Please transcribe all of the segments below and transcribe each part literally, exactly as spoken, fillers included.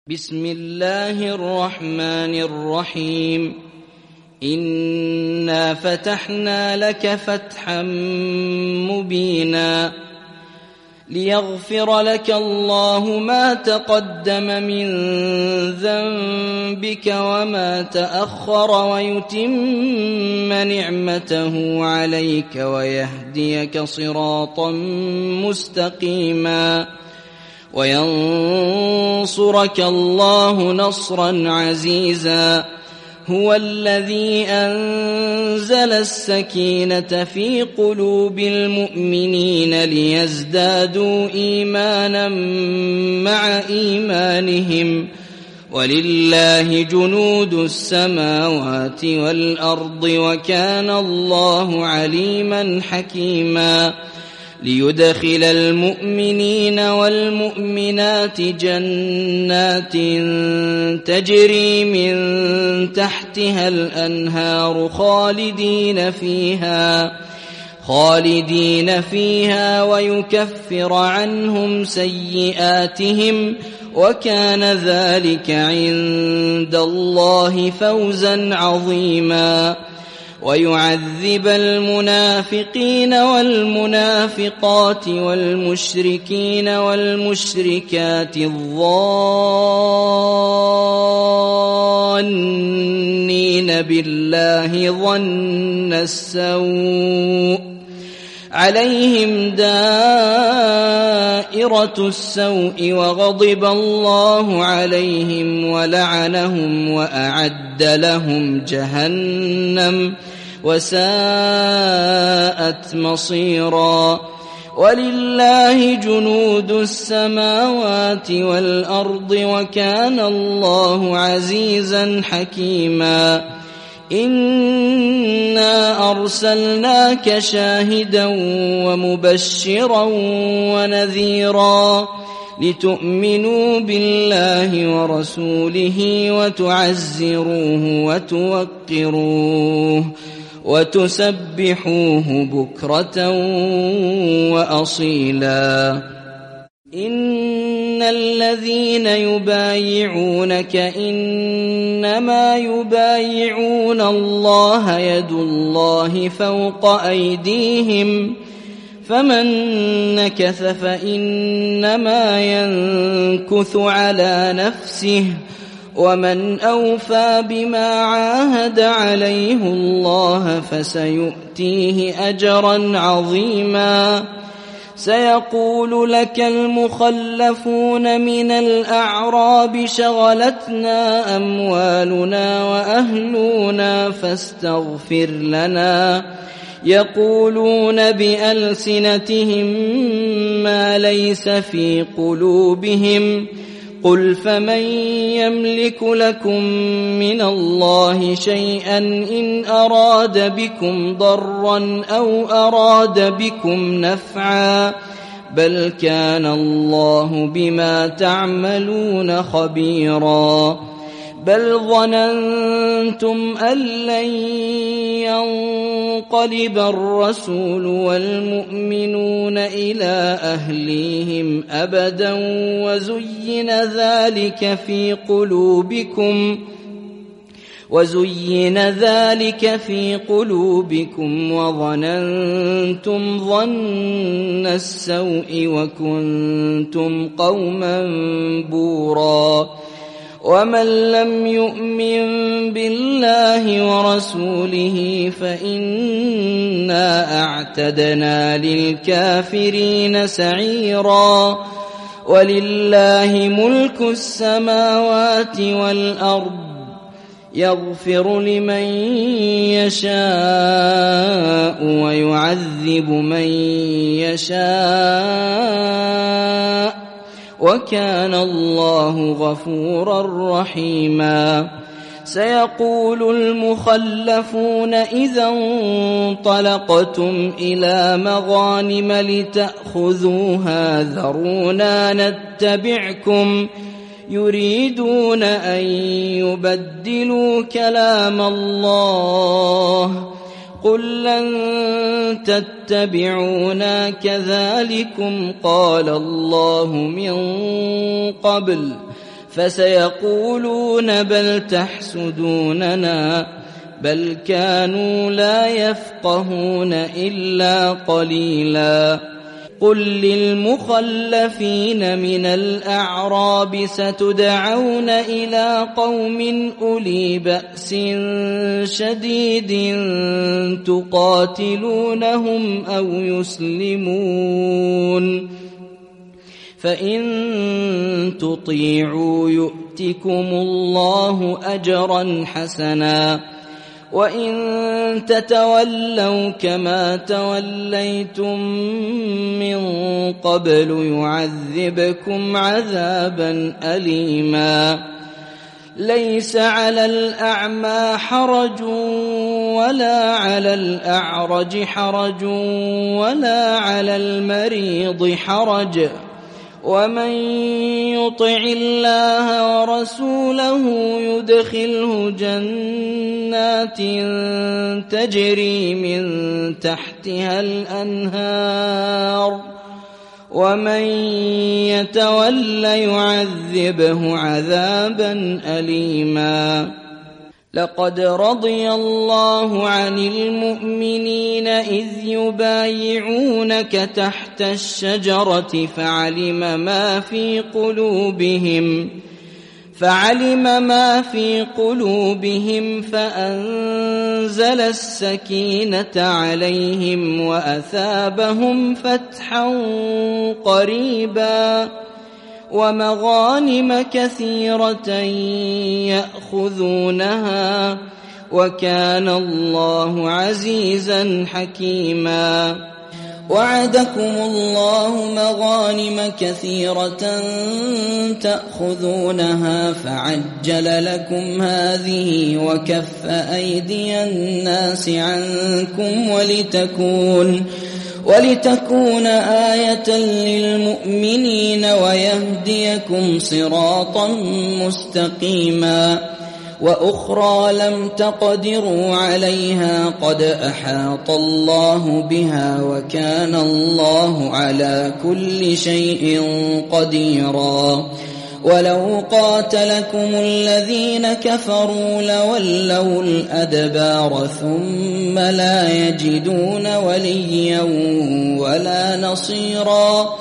بسم الله الرحمن الرحيم إنا فتحنا لك فتحا مبينا ليغفر لك الله ما تقدم من ذنبك وما تأخر ويتم نعمته عليك ويهديك صراطا مستقيما وينصرك الله نصرا عزيزا هو الذي أنزل السكينة في قلوب المؤمنين ليزدادوا إيمانا مع إيمانهم ولله جنود السماوات والأرض وكان الله عليما حكيما ليدخل المؤمنين والمؤمنات جنات تجري من تحتها الأنهار خالدين فيها خالدين فيها ويكفر عنهم سيئاتهم وكان ذلك عند الله فوزا عظيما ويعذب المنافقين والمنافقات والمشركين والمشركات الظانين بالله ظن السوء عليهم دائرة السوء وغضب الله عليهم ولعنهم وأعد لهم جهنم وساءت مصيرا ولله جنود السماوات والأرض وكان الله عزيزا حكيما إنا أرسلناك شاهدا ومبشرا ونذيرا لتؤمنوا بالله ورسوله وتعزروه وتوقروه وتسبحوه بكرة وأصيلا إن الذين يبايعونك إنما يبايعون الله يد الله فوق أيديهم فمن نكث فإنما ينكث على نفسه ومن أوفى بما عاهد عليه الله فسيؤتيه أجرا عظيما سيقول لك المخلفون من الأعراب شغلتنا أموالنا وأهلنا فاستغفر لنا يقولون بألسنتهم ما ليس في قلوبهم قل فمن يملك لكم من الله شيئا إن أراد بكم ضرا أو أراد بكم نفعا بل كان الله بما تعملون خبيرا بل ظننتم أن لن ينقلب الرسول والمؤمنون إلى أهليهم أبدا وزين ذلك في قلوبكم وزين ذلك في قلوبكم وظننتم ظن السوء وكنتم قوما بورا ومن لم يؤمن بالله ورسوله فإنا أعتدنا للكافرين سعيرا ولله ملك السماوات والأرض يغفر لمن يشاء ويعذب من يشاء وكان الله غفورا رحيما سيقول المخلفون إذا انطلقتم إلى مغانم لتأخذوها ذرونا نتبعكم يريدون أن يبدلوا كلام الله قل لن تتبعونا كذلكم قال الله من قبل فسيقولون بل تحسدوننا بل كانوا لا يفقهون إلا قليلا. قل للمخلفين من الأعراب ستدعون إلى قوم أولي بأس شديد تقاتلونهم أو يسلمون فإن تطيعوا يؤتكم الله أجرا حسنا وإن تتولوا كما توليتم من قبل يعذبكم عذابا أليما. ليس على الأعمى حرج ولا على الأعرج حرج ولا على المريض حرج ومن يطع الله ورسوله يدخله جنات تجري من تحتها الأنهار ومن يتول يعذبه عذابا أليما. لقد رضي الله عن المؤمنين إذ يبايعونك تحت الشجرة فعلم ما في قلوبهم فعلم ما في قلوبهم فأنزل السكينة عليهم وأثابهم فتحا قريبا ومغانم كثيرة يأخذونها وكان الله عزيزا حكيما. وعدكم الله مغانم كثيرة تأخذونها فعجل لكم هذه وكف أيدي الناس عنكم ولتكون ولتكون آية للمؤمنين ويهديكم صراطا مستقيما. وأخرى لم تقدروا عليها قد أحاط الله بها وكان الله على كل شيء قديرا. ولو قاتلكم الذين كفروا لولوا الأدبار ثم لا يجدون وليا ولا نصيرا.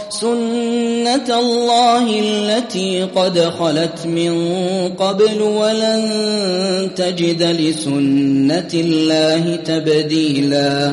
سنة الله التي قد خلت من قبل ولن تجد لسنة الله تبديلا.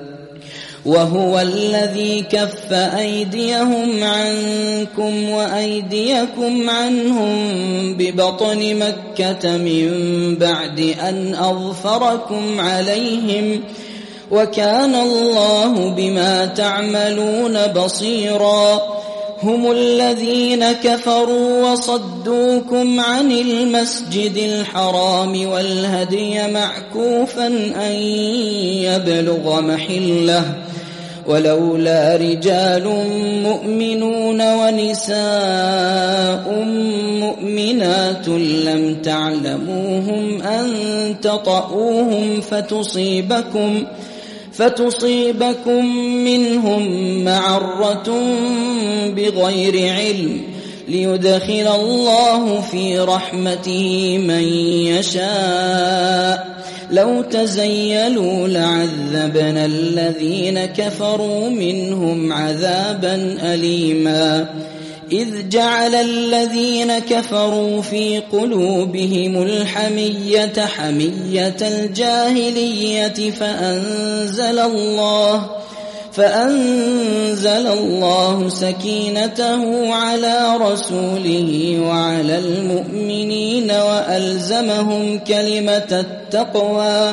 وهو الذي كف أيديهم عنكم وأيديكم عنهم ببطن مكة من بعد أن أظفركم عليهم وكان الله بما تعملون بصيرا. هم الذين كفروا وصدوكم عن المسجد الحرام والهدي معكوفا أن يبلغ محله ولولا رجال مؤمنون ونساء مؤمنات لم تعلموهم أن تطؤوهم فتصيبكم فتصيبكم منهم معرة بغير علم ليدخل الله في رحمته من يشاء. لو تزيلوا لعذبنا الذين كفروا منهم عذابا أليما. إذ جعل الذين كفروا في قلوبهم الحمية حمية الجاهلية فأنزل الله فأنزل الله سكينته على رسوله وعلى المؤمنين وألزمهم كلمة التقوى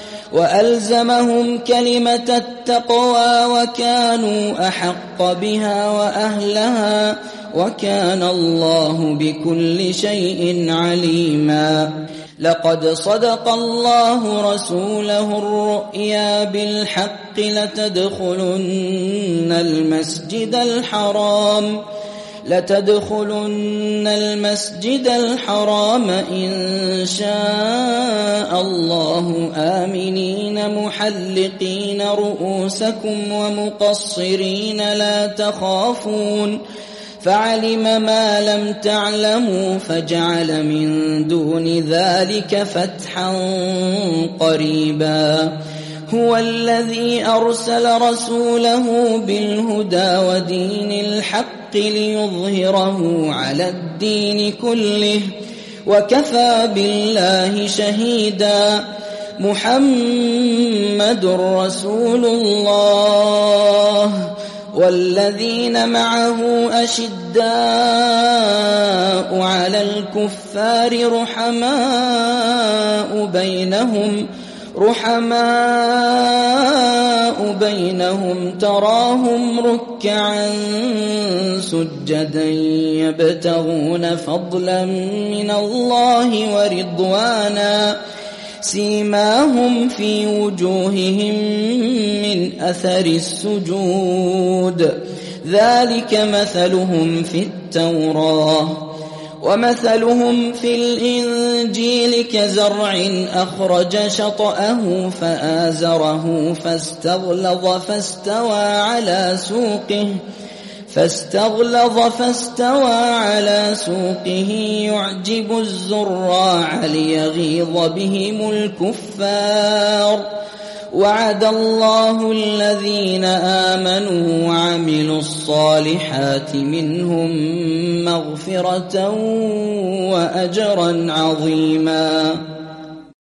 وألزمهم كلمة التقوى وكانوا أحق بها وأهلها وكان الله بكل شيء عليما. لقد صدق الله رسوله الرؤيا بالحق لتدخلن المسجد الحرام لتدخلن المسجد الحرام إن شاء الله آمنين محلقين رؤوسكم ومقصرين لا تخافون فعلم ما لم تعلموا فجعل من دون ذلك فتحا قريبا هو الذي أرسل رسوله بالهدى ودين الحق ليظهره على الدين كله وكفى بالله شهيدا محمد رسول الله والذين معه أشداء على الكفار رحماء بينهم رحماء بينهم تراهم ركعا سجدا يبتغون فضلا من الله ورضوانا سيماهم في وجوههم من أثر السجود ذلك مثلهم في التوراة ومثلهم في الإنجيل كزرع أخرج شطأه فآزره فاستغلظ فاستوى على سوقه فاستغلظ فاستوى على سوقه يعجب الزراع ليغيظ بهم الكفار وعد الله الذين آمنوا وعملوا الصالحات منهم مغفرة وأجرا عظيما.